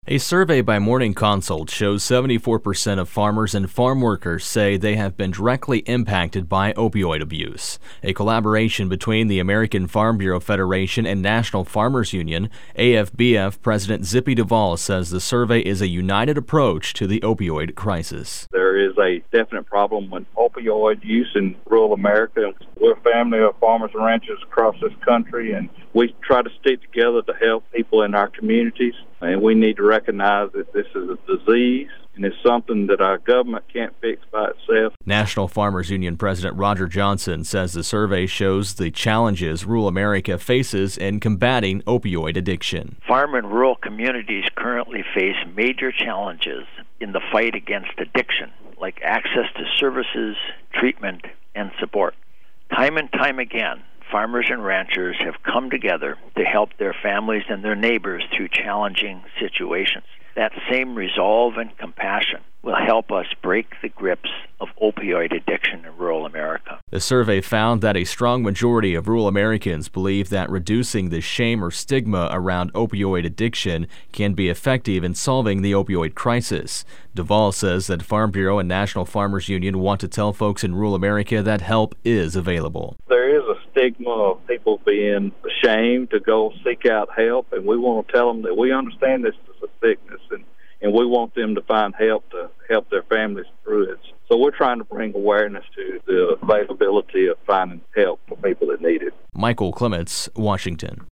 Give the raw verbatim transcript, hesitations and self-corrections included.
A survey by Morning Consult shows seventy-four percent of farmers and farm workers say they have been directly impacted by opioid abuse. A collaboration between the American Farm Bureau Federation and National Farmers Union, A F B F President Zippy Duvall says the survey is a united approach to the opioid crisis. There is a definite problem with opioid use in rural America. We're a family of farmers and ranchers across this country, and we try to stick together to help people in our communities. And we need to recognize that this is a disease and it's something that our government can't fix by itself. National Farmers Union President Roger Johnson says the survey shows the challenges rural America faces in combating opioid addiction. Farm and rural communities currently face major challenges in the fight against addiction, like access to services, treatment, and support. Time and time again, farmers and ranchers have come together to help their families and their neighbors through challenging situations. That same resolve and compassion will help us break the grips of opioid addiction in rural America. The survey found that a strong majority of rural Americans believe that reducing the shame or stigma around opioid addiction can be effective in solving the opioid crisis. Duvall says that Farm Bureau and National Farmers Union want to tell folks in rural America that help is available. There is a stigma of people being ashamed to go seek out help, and we want to tell them that we understand this is a sickness, and, and we want them to find help to help their families through it. So we're trying to bring awareness to the availability of finding help for people that need it. Michael Clements, Washington.